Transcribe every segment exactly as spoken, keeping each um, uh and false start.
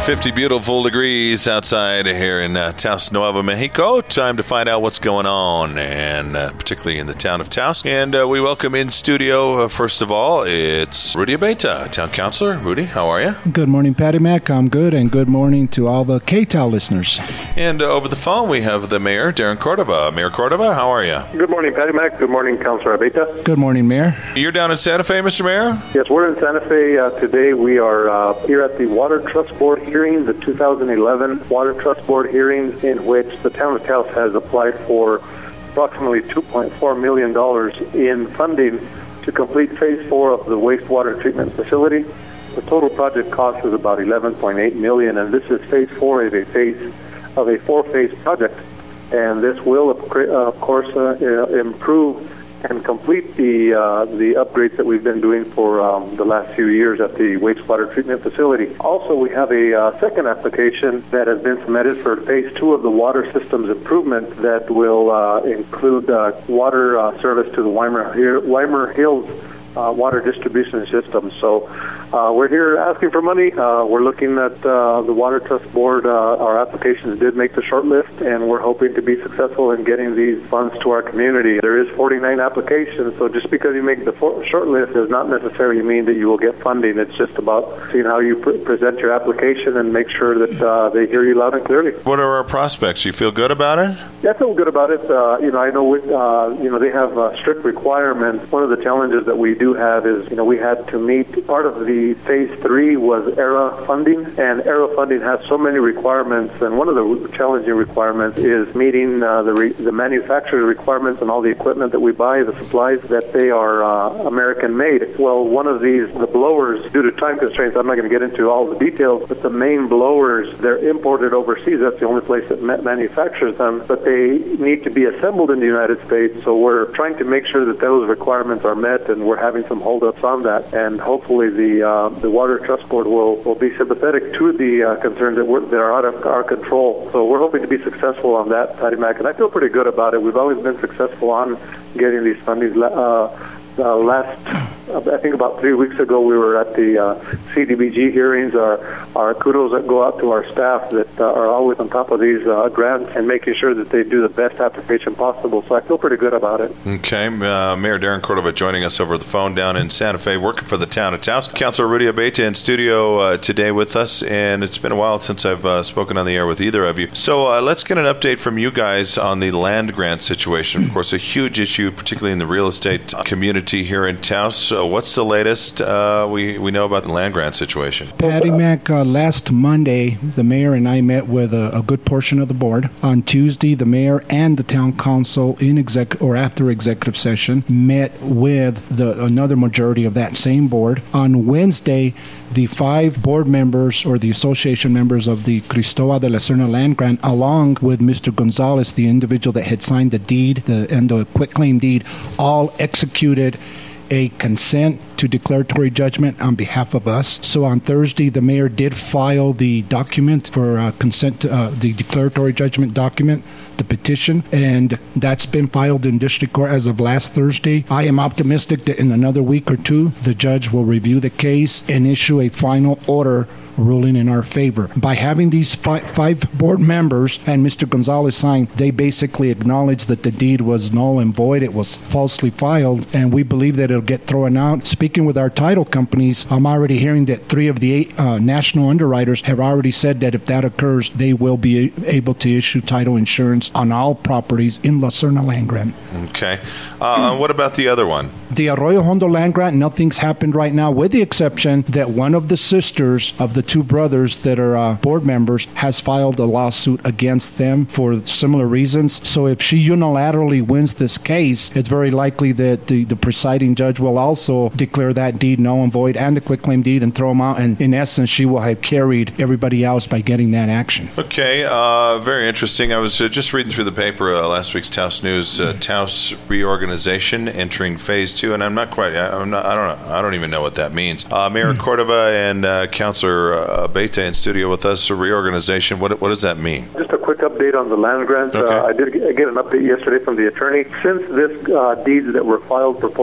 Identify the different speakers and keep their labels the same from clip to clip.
Speaker 1: fifty beautiful degrees outside here in uh, Taos, Nuevo Mexico. Time to find out what's going on, and uh, particularly in the town of Taos. And uh, we welcome in studio, uh, first of all, it's Rudy Abeyta, town councilor. Rudy, how are you?
Speaker 2: Good morning, Patty Mac. I'm good, and good morning to all the K T A L listeners.
Speaker 1: And uh, over the phone, we have the mayor, Darren Cordova. Mayor Cordova, how are you?
Speaker 3: Good morning, Patty Mac. Good morning, Councilor Abeyta.
Speaker 2: Good morning, Mayor.
Speaker 1: You're down in Santa Fe, Mister Mayor?
Speaker 3: Yes, we're in Santa Fe uh, today. We are uh, here at the Water Trust Board hearing, the two thousand eleven Water Trust Board hearings, in which the town of Taos has applied for approximately two point four million dollars in funding to complete phase four of the wastewater treatment facility. The total project cost is about eleven point eight million dollars, and this is phase four of a phase of a four-phase project. And this will, of course, uh, improve and complete the uh, the upgrades that we've been doing for um, the last few years at the wastewater treatment facility. Also, we have a uh, second application that has been submitted for phase two of the water systems improvement that will uh, include uh, water uh, service to the Weimer, Weimer Hills Uh, water distribution system. So uh, we're here asking for money. Uh, we're looking at uh, the Water Trust Board. Uh, our applications did make the short list, and we're hoping to be successful in getting these funds to our community. There is forty-nine applications, so just because you make the for- short list does not necessarily mean that you will get funding. It's just about seeing how you pre- present your application and make sure that uh, they hear you loud and clearly.
Speaker 1: What are our prospects? You feel good about it?
Speaker 3: Yeah, I feel good about it. Uh, you know, I know with, uh, you know they have uh, strict requirements. One of the challenges that we do have is, you know, we had to meet, part of the phase three was E R A funding, and E R A funding has so many requirements, and one of the challenging requirements is meeting uh, the re- the manufacturer requirements and all the equipment that we buy, the supplies, that they are uh, American-made. Well, one of these, the blowers, due to time constraints, I'm not going to get into all the details, but the main blowers, they're imported overseas. That's the only place that ma- manufactures them, but they need to be assembled in the United States, so we're trying to make sure that those requirements are met, and we're having some hold-ups on that, and hopefully the uh, the Water Trust Board will, will be sympathetic to the uh, concerns that, we're, that are out of our control. So we're hoping to be successful on that, Patty Mac, and I feel pretty good about it. We've always been successful on getting these fundings. Uh, uh, last, I think about three weeks ago, we were at the uh, C D B G hearings. Our, our kudos that go out to our staff that uh, are always on top of these uh, grants and making sure that they do the best application possible. So I feel pretty good about it.
Speaker 1: Okay. Uh, Mayor Darren Cordova joining us over the phone down in Santa Fe, working for the town of Taos. Councilor Rudy Abeyta in studio uh, today with us, and it's been a while since I've uh, spoken on the air with either of you. So uh, let's get an update from you guys on the land grant situation. Of course, a huge issue, particularly in the real estate community here in Taos. So what's the latest uh, we, we know about the land grant situation?
Speaker 2: Patty Mac, uh, last Monday, the mayor and I met with a, a good portion of the board. On Tuesday, the mayor and the town council in exec or after executive session met with the another majority of that same board. On Wednesday, the five board members or the association members of the Cristobal de la Serna land grant, along with Mister Gonzalez, the individual that had signed the deed the, and the quitclaim deed, all executed a consent to declaratory judgment on behalf of us. So on Thursday, the mayor did file the document for uh, consent, to, uh, the declaratory judgment document, the petition, and that's been filed in district court as of last Thursday. I am optimistic that in another week or two, the judge will review the case and issue a final order ruling in our favor. By having these five, five board members and Mister Gonzalez sign, they basically acknowledge that the deed was null and void. It was falsely filed, and we believe that it'll get thrown out. Speaking with our title companies, I'm already hearing that three of the eight uh, national underwriters have already said that if that occurs, they will be able to issue title insurance on all properties in La Serna land grant.
Speaker 1: Okay. Uh, what about the other one?
Speaker 2: The Arroyo Hondo land grant, nothing's happened right now, with the exception that one of the sisters of the two brothers that are uh, board members has filed a lawsuit against them for similar reasons. So if she unilaterally wins this case, it's very likely that the, the presiding judge will also declare that deed null and void and the quitclaim deed and throw them out. And in essence, she will have carried everybody else by getting that action.
Speaker 1: Okay, uh, very interesting. I was uh, just reading through the paper, uh, last week's Taos News, uh, Taos reorganization entering phase two, and I'm not quite, I, I'm not, I don't know, I don't even know what that means. Uh, Mayor Cordova and uh, Councilor uh, Abeyta in studio with us. So reorganization, what what does that mean?
Speaker 3: Just a quick update on the land grant.
Speaker 1: Okay.
Speaker 3: Uh, I did get an update yesterday from the attorney. Since this uh, deeds that were filed purported to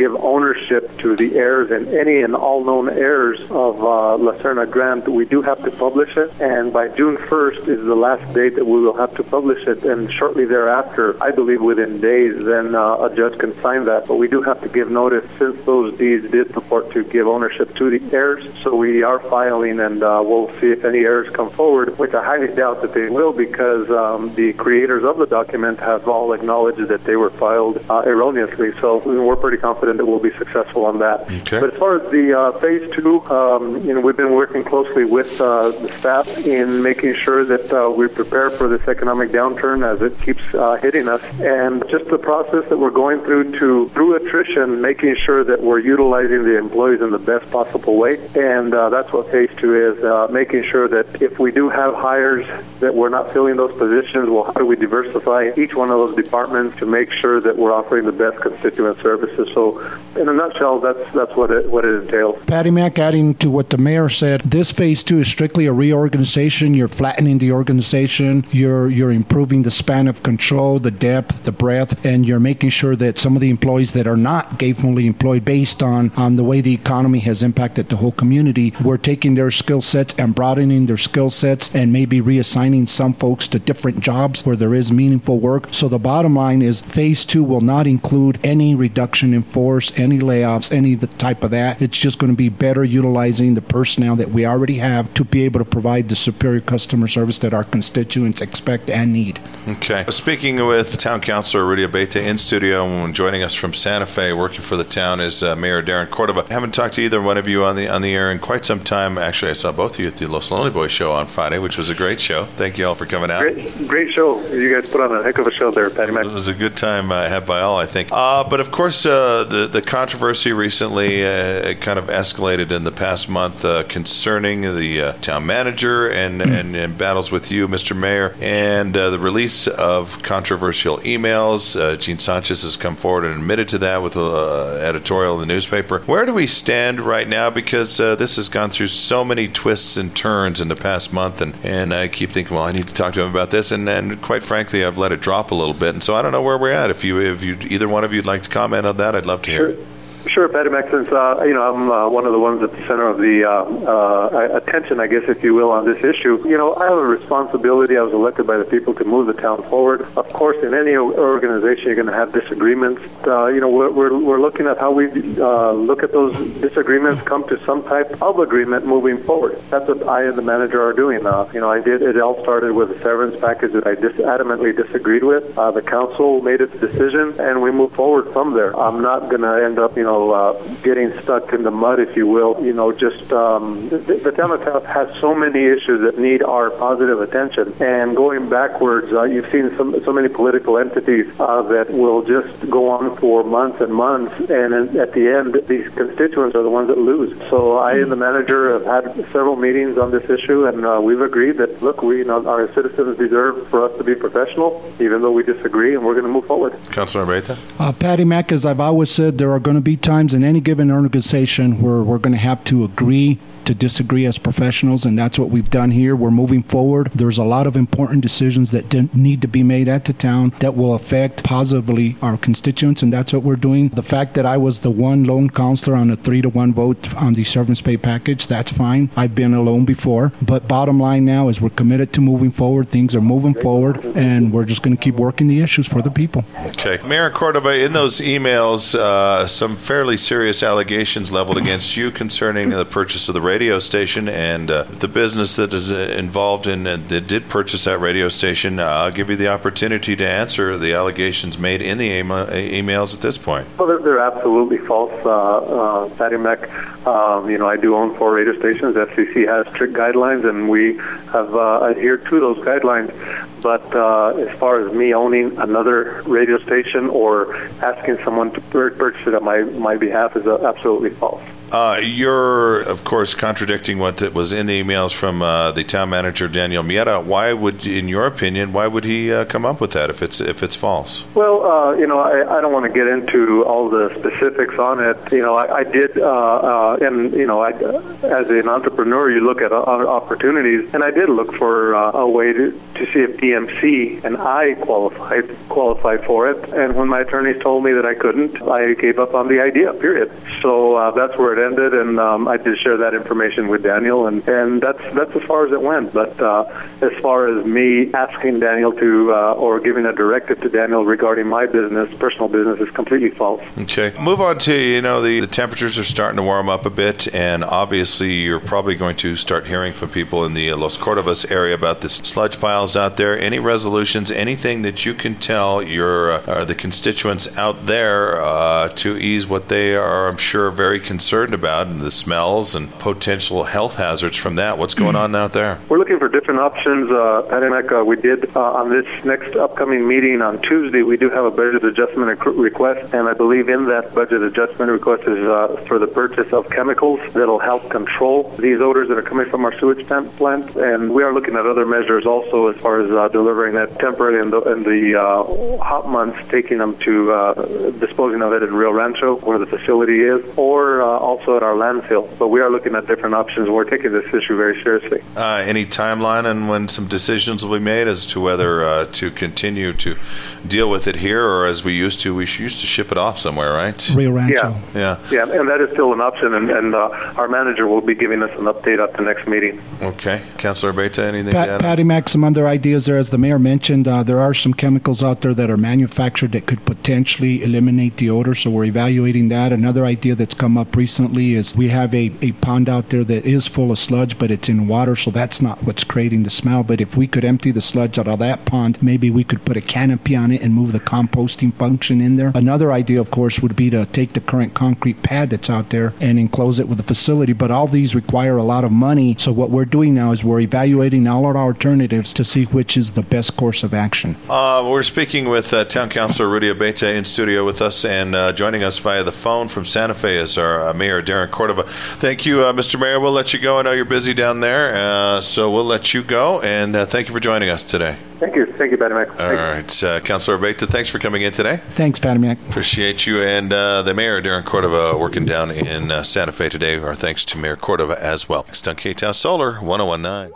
Speaker 3: give ownership to the heirs and any and all known heirs of uh, La Serna Grant. We do have to publish it, and by June first is the last date that we will have to publish it, and shortly thereafter, I believe within days, then uh, a judge can sign that. But we do have to give notice since those deeds did purport to give ownership to the heirs. So we are filing, and uh, we'll see if any heirs come forward, which I highly doubt that they will, because um, the creators of the document have all acknowledged that they were filed uh, erroneously. So we're pretty confident that we'll be successful on that.
Speaker 1: Okay.
Speaker 3: But as far as the uh, phase two, um, you know, we've been working closely with uh, the staff in making sure that uh, we prepare for this economic downturn as it keeps uh, hitting us, and just the process that we're going through to through attrition, making sure that we're utilizing the employees in the best possible way. And uh, that's what phase two is, uh, making sure that if we do have hires that we're not filling those positions, well, how do we diversify each one of those departments to make sure that we're offering the best constituent services? So in a nutshell, that's that's what it what it entails.
Speaker 2: Patty Mack, adding to what the mayor said, this phase two is strictly a reorganization. You're flattening the organization. You're you're improving the span of control, the depth, the breadth, and you're making sure that some of the employees that are not gainfully employed, based on, on the way the economy has impacted the whole community, we're taking their skill sets and broadening their skill sets and maybe reassigning some folks to different jobs where there is meaningful work. So the bottom line is phase two will not include any reduction in force, any layoffs, any type of that. It's just going to be better utilizing the personnel that we already have to be able to provide the superior customer service that our constituents expect and need.
Speaker 1: Okay. Speaking with Town Councilor Rudy Abeyta in studio, and joining us from Santa Fe, working for the town, is uh, Mayor Darren Cordova. I haven't talked to either one of you on the on the air in quite some time. Actually, I saw both of you at the Los Lonely Boys show on Friday, which was a great show. Thank you all for coming out.
Speaker 3: Great, great show. You guys put on a heck of a show there, Patty Mack.
Speaker 1: It was a good time uh, had by all, I think. Uh, but of course, uh, the the controversy recently uh, kind of escalated in the past month uh, concerning the uh, town manager and, and, and battles with you, Mister Mayor, and uh, the release of controversial emails. Uh, Gene Sanchez has come forward and admitted to that with an uh, editorial in the newspaper. Where do we stand right now? Because uh, this has gone through so many twists and turns in the past month, and, and I keep thinking, well, I need to talk to him about this, and then quite frankly, I've let it drop a little bit, and so I don't know where we're at. If you, if you, either one of you'd like to comment on that, I'd love to hear it.
Speaker 3: Sure, Patty Mack, since uh, you know I'm uh, one of the ones at the center of the uh, uh, attention, I guess, if you will, on this issue. You know, I have a responsibility. I was elected by the people to move the town forward. Of course, in any organization, you're going to have disagreements. Uh, you know, we're, we're we're looking at how we uh, look at those disagreements, come to some type of agreement moving forward. That's what I and the manager are doing. Uh, you know, I did. It all started with a severance package that I dis- adamantly disagreed with. Uh, the council made its decision, and we move forward from there. I'm not going to end up, you know. Uh, getting stuck in the mud, if you will. You know, just um, the, the town of Taos has so many issues that need our positive attention. And going backwards, uh, you've seen some, so many political entities uh, that will just go on for months and months, and at the end, these constituents are the ones that lose. So I and the manager have had several meetings on this issue, and uh, we've agreed that, look, we, you know, our citizens deserve for us to be professional, even though we disagree, and we're going to move forward.
Speaker 1: Councilor Abeyta?
Speaker 2: Uh, Patty Mack, as I've always said, there are going to be times in any given organization where we're going to have to agree to disagree as professionals, and that's what we've done here. We're moving forward. There's a lot of important decisions that need to be made at the town that will affect positively our constituents, and that's what we're doing. The fact that I was the one lone counselor on a three to one vote on the severance pay package, that's fine. I've been alone before, but bottom line now is we're committed to moving forward. Things are moving forward, and we're just going to keep working the issues for the people.
Speaker 1: Okay. Mayor Cordova, in those emails, uh, some fairly serious allegations leveled against you concerning the purchase of the radio station and uh, the business that is uh, involved in uh, that did purchase that radio station. Uh, I'll give you the opportunity to answer the allegations made in the ema- emails at this point.
Speaker 3: Well, they're, they're absolutely false, uh, uh, Patty Mack. Um, you know, I do own four radio stations. F C C has strict guidelines, and we have uh, adhered to those guidelines. But uh, as far as me owning another radio station or asking someone to purchase it on my, my behalf is uh, absolutely false.
Speaker 1: Uh, you're, of course, contradicting what was in the emails from uh, the town manager, Daniel Mieta. Why would, in your opinion, why would he uh, come up with that if it's if it's false?
Speaker 3: Well, uh, you know, I, I don't want to get into all the specifics on it. You know, I, I did, uh, uh, and, you know, I, as an entrepreneur, you look at uh, opportunities, and I did look for uh, a way to, to see if D M C and I qualified qualified for it. And when my attorneys told me that I couldn't, I gave up on the idea, period. So uh, that's where it ended, and um, I did share that information with Daniel, and, and that's that's as far as it went. But uh, as far as me asking Daniel to, uh, or giving a directive to Daniel regarding my business, personal business, is completely false.
Speaker 1: Okay. Move on to, you know, the, the temperatures are starting to warm up a bit, and obviously you're probably going to start hearing from people in the Los Cordovas area about the sludge piles out there. Any resolutions, anything that you can tell your uh, the constituents out there uh, to ease what they are, I'm sure, very concerned about, and the smells and potential health hazards from that. What's going on out there?
Speaker 3: We're looking for different options. Uh, Pat, uh, we did uh, on this next upcoming meeting on Tuesday, we do have a budget adjustment request, and I believe in that budget adjustment request is uh, for the purchase of chemicals that'll help control these odors that are coming from our sewage plant. And we are looking at other measures also as far as uh, delivering that temporarily in the, in the uh, hot months, taking them to uh, disposing of it in Rio Rancho, where the facility is, or uh, also at our landfill. But we are looking at different options. We're taking this issue very seriously.
Speaker 1: Uh, any timeline on when some decisions will be made as to whether uh, to continue to deal with it here, or as we used to, we used to ship it off somewhere, right?
Speaker 2: Rio Rancho.
Speaker 3: Yeah,
Speaker 1: yeah,
Speaker 3: yeah, and that is still an option, and, and uh, our manager will be giving us an update at the next meeting.
Speaker 1: Okay. Councilor Beta, anything
Speaker 2: Pat,
Speaker 1: to add?
Speaker 2: Patty Mac, some other ideas there. As the mayor mentioned, uh, there are some chemicals out there that are manufactured that could potentially eliminate the odor, so we're evaluating that. Another idea that's come up recently is we have a, a pond out there that is full of sludge, but it's in water, so that's not what's creating the smell. But if we could empty the sludge out of that pond, maybe we could put a canopy on it and move the composting function in there. Another idea, of course, would be to take the current concrete pad that's out there and enclose it with a facility, but all these require a lot of money. So what we're doing now is we're evaluating all of our alternatives to see which is the best course of action.
Speaker 1: Uh, we're speaking with uh, Town Councilor Rudy Abeyte in studio with us, and uh, joining us via the phone from Santa Fe is our uh, Mayor, Darren Cordova. Thank you, uh, Mister Mayor. We'll let you go. I know you're busy down there, uh, so we'll let you go, and uh, thank you for joining us today.
Speaker 3: Thank you. Thank you, Patty Mac.
Speaker 1: All right. Uh, Councilor Abeyte, thanks for coming in today.
Speaker 2: Thanks, Patty Mac.
Speaker 1: Appreciate you. And uh, the Mayor, Darren Cordova, working down in uh, Santa Fe today. Our thanks to Mayor Cordova as well. Next on K-Town Solar, one oh one point nine.